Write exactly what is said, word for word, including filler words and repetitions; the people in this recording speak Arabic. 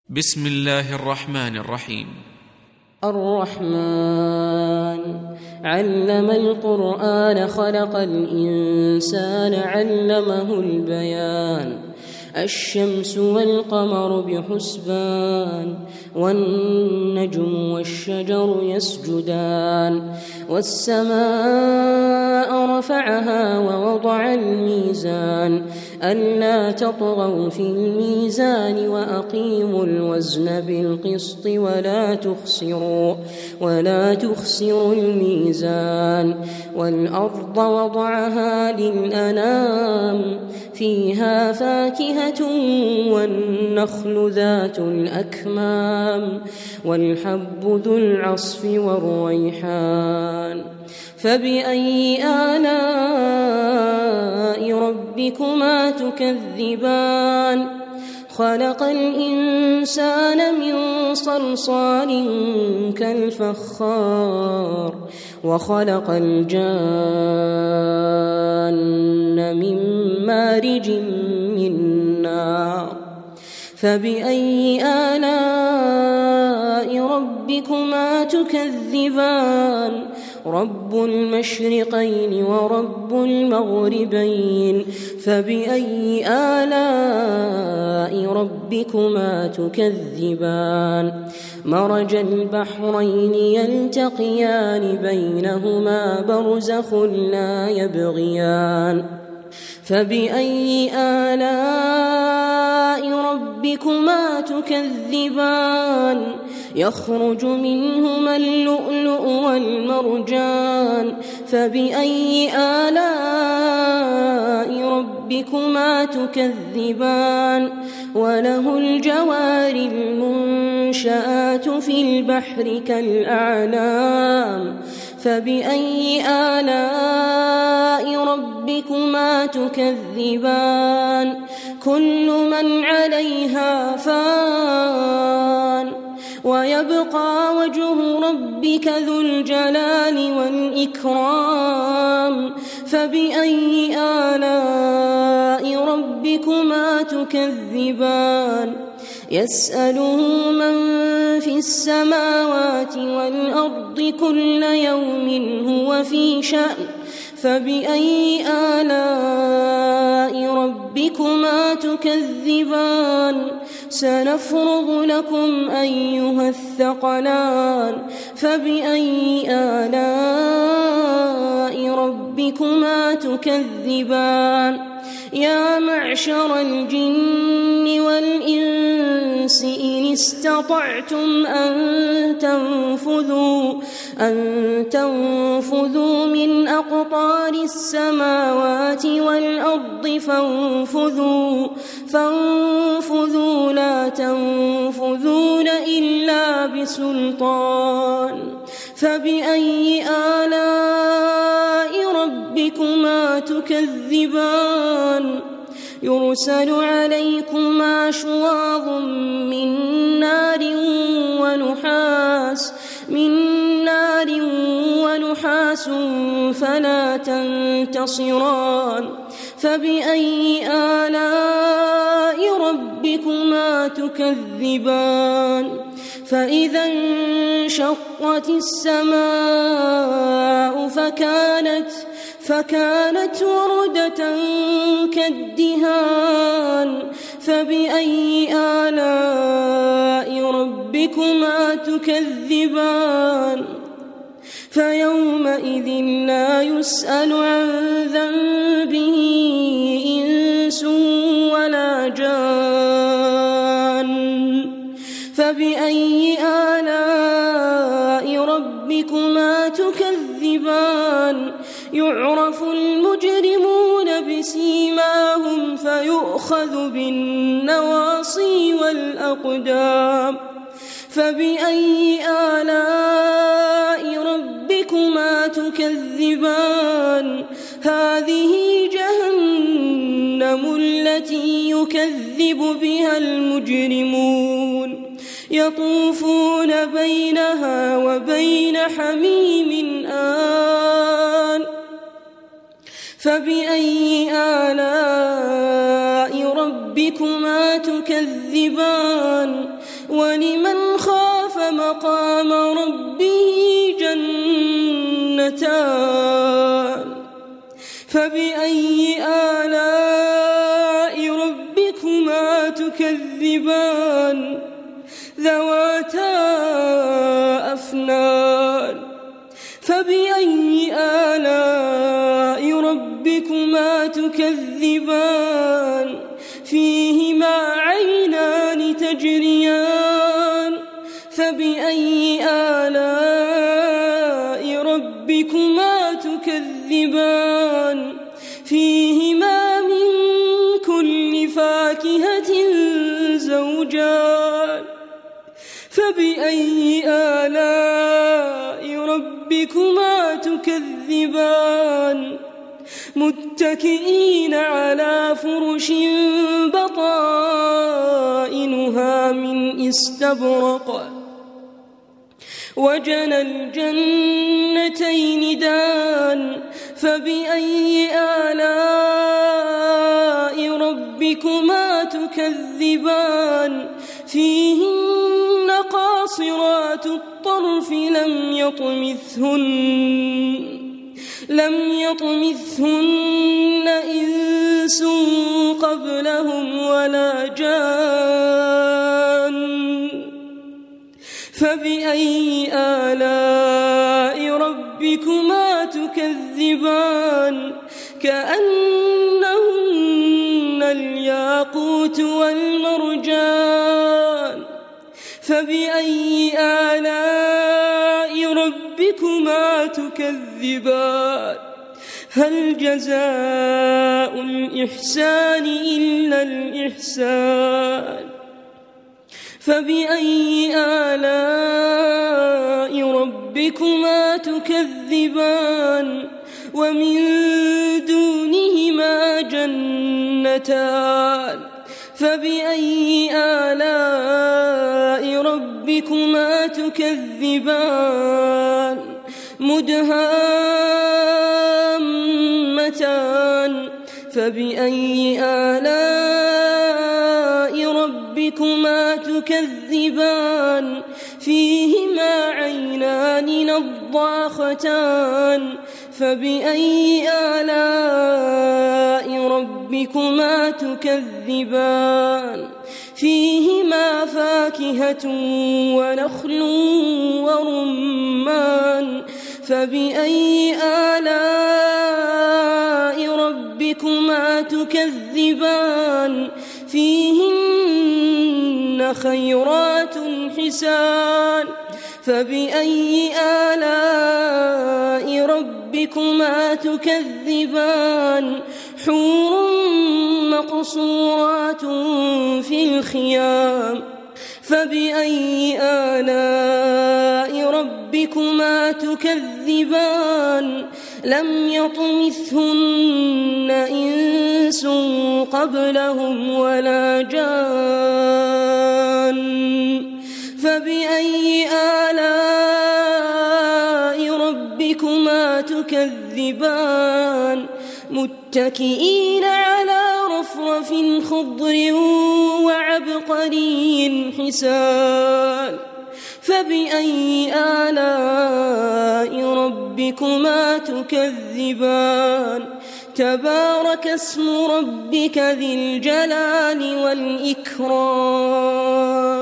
بسم الله الرحمن الرحيم. الرحمن علم القرآن خلق الإنسان علمه البيان. الشمس والقمر بحسبان والنجم والشجر يسجدان والسماء رفعها ووضع الميزان ألا تطغوا في الميزان وأقيموا الوزن بالقسط ولا تخسروا ولا تخسروا الميزان والأرض وضعها للأنام فيها فاكهة والنخل ذات الأكمام والحب ذو العصف والريحان فبأي آلاء ربكما تكذبان خلق الإنسان من صلصال كالفخار وخلق الجان من مارج من نار فبأي آلاء ربكما تكذبان رب المشرقين ورب المغربين فبأي آلاء ربكما تكذبان مرج البحرين يلتقيان بينهما برزخ لا يبغيان فبأي آلاء ربكما تكذبان يخرج منهما اللؤلؤ والمرجان فبأي آلاء ربكما تكذبان وله الجوار المنشآت في البحر كالأعلام فبأي آلاء ربكما تكذبان كل من عليها فان ويبقى وجه ربك ذو الجلال والإكرام فبأي آلاء ربكما تكذبان يسأله من في السماوات والأرض كل يوم هو في شأن فبأي آلاء ربكما تكذبان سنفرغ لكم أيها الثقلان فبأي آلاء ربكما تكذبان يا معشر الجن والإنس إن استطعتم أن تنفذوا أن تنفذوا من أقطار السماوات والأرض فانفذوا فانفذوا لا تنفذون إلا بسلطان فبأي آلاء ربكما تكذبان يرسل عليكما شواظ من نار ونحاس من نار ونحاس فلا تنتصران فبأي آلاء ربكما تكذبان فإذا انشقت السماء فكانت فكانت وردة كالدهان فبأي آلاء ربكما تكذبان فيومئذ لا يسأل عن ذنبه إنس ولا جان فبأي آلاء ربكما تكذبان يعرف المجرمون بسيماهم فيؤخذ بالنواصي والأقدام فبأي آلاء ربكما تكذبان هذه جهنم التي يكذب بها المجرمون يطوفون بينها وبين حميم آن فبأي آلاء ربكما تكذبان ولمن خاف مقام ربه جنتان فبأي آلاء ربكما تكذبان ذواتا أفنان فبأي آلاء ربكما تكذبان فيهما عينان تجريان فبأي آلاء ربكما تكذبان فيهما من كل فاكهة زوجان فبأي آلاء ربكما تكذبان متكئين على فرش بطائنها من استبرق وجنى الجنتين دان فبأي آلاء ربكما تكذبان فيهن قاصرات الطرف لم يطمثهن لم يطمثهن إنس قبلهم ولا جان فبأي آلاء ربكما تكذبان كأنهن الياقوت والمرجان فبأي آلاء ربكما تكذبان هل جزاء الإحسان إلا الإحسان فبأي آلاء ربكما تكذبان ومن دونهما جنتان فبأي آلاء ربكما تكذبان مدهامتان فبأي آلاء ربكما تكذبان فيهما عينان نضاختان فبأي آلاء ربكما تكذبان فيهما فاكهة ونخل ورمان فبأي آلاء ربكما تكذبان فيهن خيرات حسان فبأي آلاء ربكما تكذبان حور مقصورات في الخيام فبأي آلاء ربكما تكذبان لم يطمثهن إنس قبلهم ولا جان فبأي آلاء ربكما تكذبان متكئين على رفرف خضر وعبقري حسان فبأي آلاء ربكما تكذبان تبارك اسم ربك ذي الجلال والإكرام